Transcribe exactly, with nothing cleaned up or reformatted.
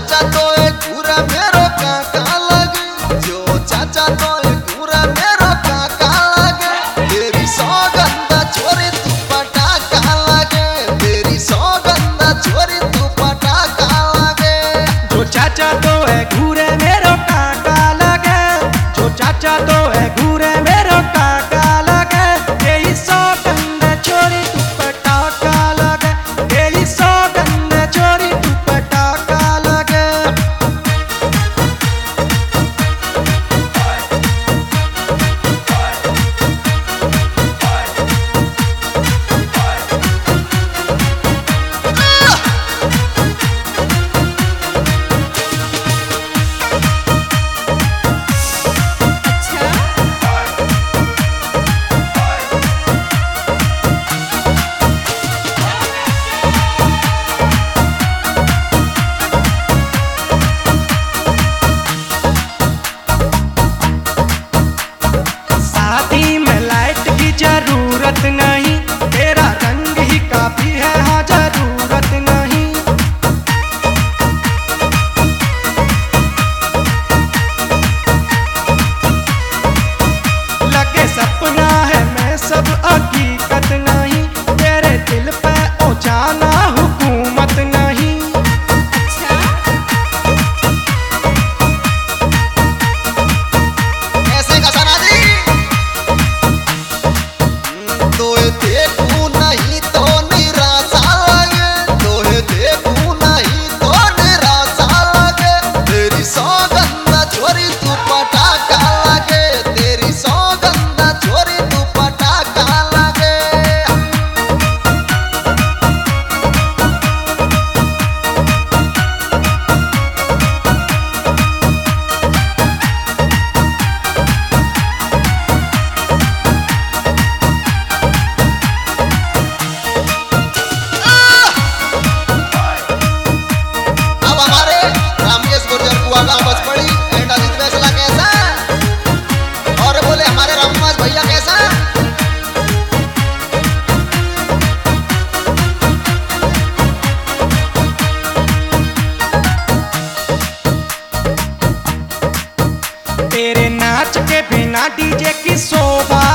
चाचा तो एक पूरा मेरो काका लगे, जो चाचा तो एक पूरा मेरो काका लगे, तेरी सौगंधा छोरी तू पटाखा लगे, तेरी सौगंधा छोरी तू पटाखा लगे। जो चाचा तो है घूरे मेरो काका लगे, जो चाचा तो है घूरे मेरो काका लगे, यही सौगंध छोरी तू पटाखा लगे, यही सौगंध छोरी तू पटाखा लगे। शादी में लाइट की जरूरत नहीं, तेरा रंग ही काफी है, हाँ जरूरत नहीं। लगे सपना है मैं सब हकीकत नहीं, तेरे दिल पे ओ जाना हुकूमत नहीं। ऐसे का सना दी तोहे देखूं नहीं तो निराशा लगे, तोहे देखूं नहीं तो निराशा लगे, तेरी सौगंधा छोरी तू पटाखा लगे, तेरी सौगंधा छोरी तू पटाखा लगे। अब हमारे रामकेश गुर्जर कुआ का बस पड़ी एंड अजीत फैसला कैसा, और बोले हमारे रामनिवास भैया कैसा। तेरे नाच के बिना डीजे की शोभा